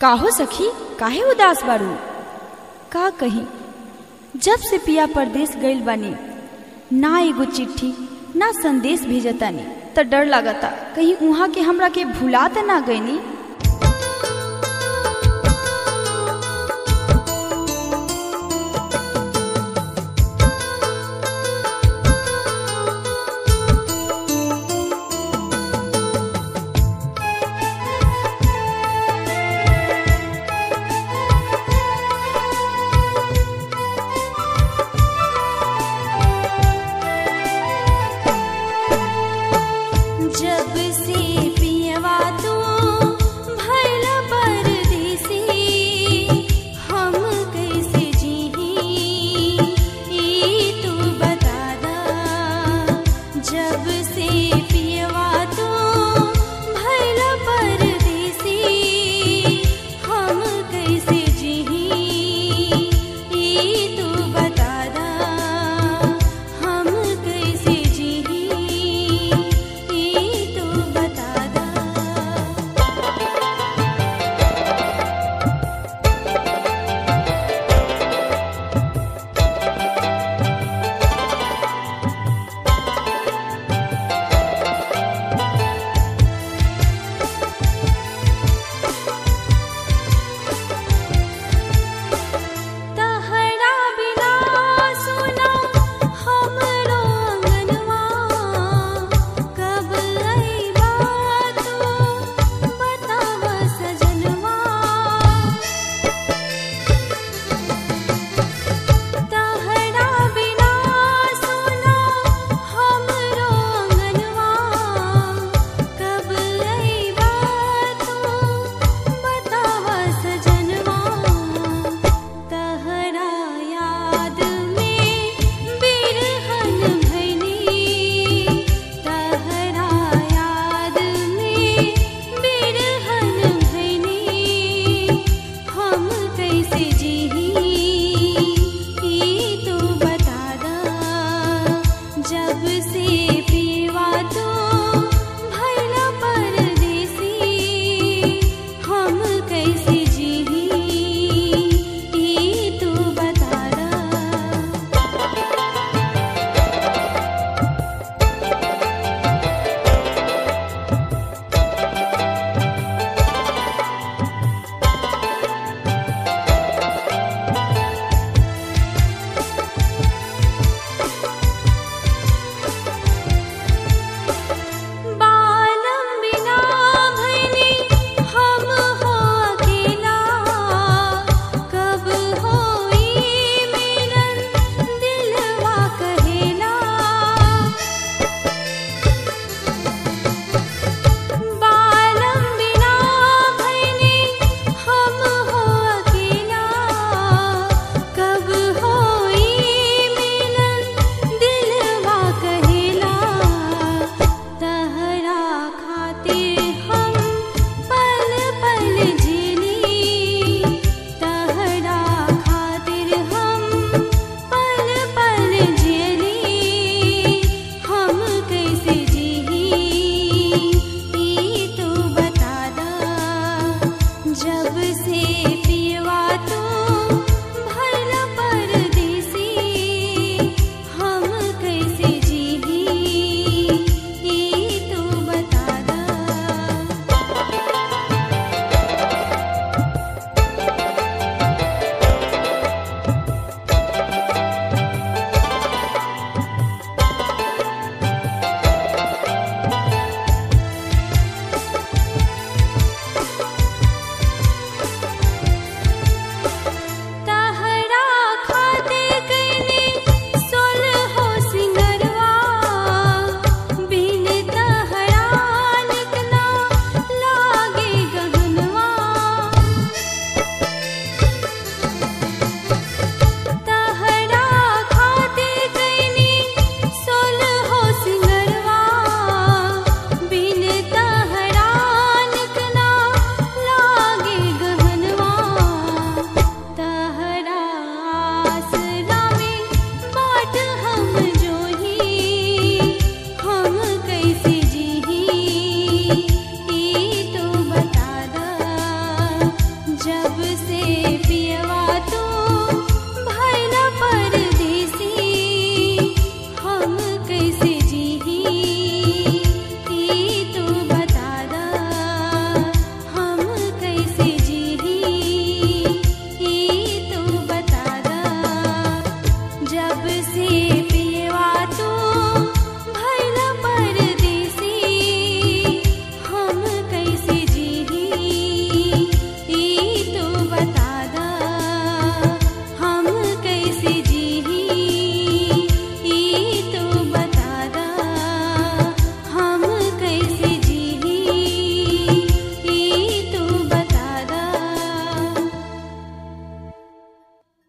काहो सखी, काहे उदास बारू? का कही, जब से पिया परदेश गइल बानी, ना एगो चिट्ठी ना संदेश भेजतानी, त डर लागता कहीं उहाँ के हमरा के भुला त ना गईनी। जब से पियवा तू भइला परदेसी, हम कैसे जीही ई तू बता दा। जब से पियवा तू भइला परदेसी, हम कैसे जीही ई तू बता दा। हम कैसे जीही जब से